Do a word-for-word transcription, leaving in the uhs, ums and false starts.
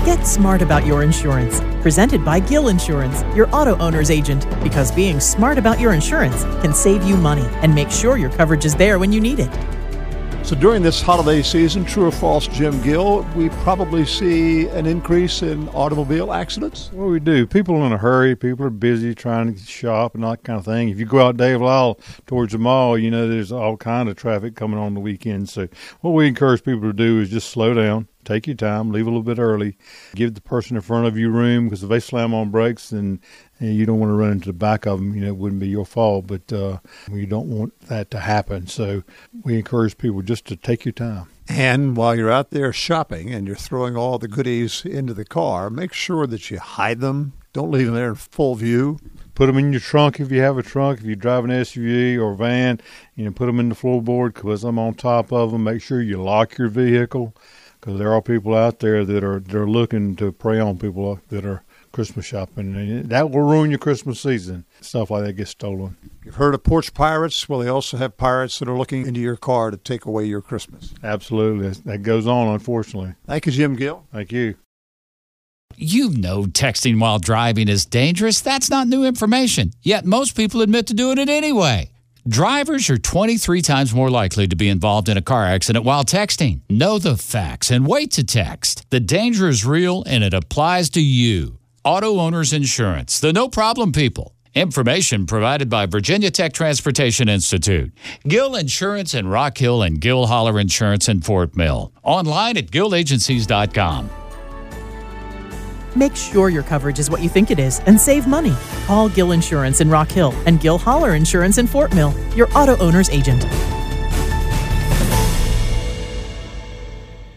Get smart about your insurance. Presented by Gill Insurance, your auto owner's agent. Because being smart about your insurance can save you money and make sure your coverage is there when you need it. So during this holiday season, true or false, Jim Gill, we probably see an increase in automobile accidents? Well, we do. People are in a hurry. People are busy trying to shop and that kind of thing. If you go out Dave Lyle towards the mall, you know there's all kind of traffic coming on the weekend. So what we encourage people to do is just slow down. Take your time, leave a little bit early, give the person in front of you room, because if they slam on brakes and, and you don't want to run into the back of them, you know, it wouldn't be your fault, but uh, you don't want that to happen. So we encourage people just to take your time. And while you're out there shopping and you're throwing all the goodies into the car, make sure that you hide them. Don't leave them there in full view. Put them in your trunk if you have a trunk. If you drive an S U V or a van, you know, put them in the floorboard because I'm on top of them. Make sure you lock your vehicle, because there are people out there that are they're looking to prey on people that are Christmas shopping. And that will ruin your Christmas season. Stuff like that gets stolen. You've heard of porch pirates? Well, they also have pirates that are looking into your car to take away your Christmas. Absolutely. That goes on, unfortunately. Thank you, Jim Gill. Thank you. You know texting while driving is dangerous. That's not new information. Yet most people admit to doing it anyway. Drivers are twenty-three times more likely to be involved in a car accident while texting. Know the facts and wait to text. The danger is real and it applies to you. Auto Owners Insurance, the no-problem people. Information provided by Virginia Tech Transportation Institute. Gill Insurance in Rock Hill and Gill Holler Insurance in Fort Mill. Online at gill agencies dot com. Make sure your coverage is what you think it is and save money. Call Gill Insurance in Rock Hill and Gill Holler Insurance in Fort Mill, your auto owner's agent.